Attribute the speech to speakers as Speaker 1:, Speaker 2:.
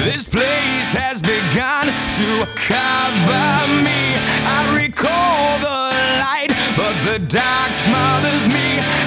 Speaker 1: This place has begun to cover me. I recall the light, but the dark smothers me.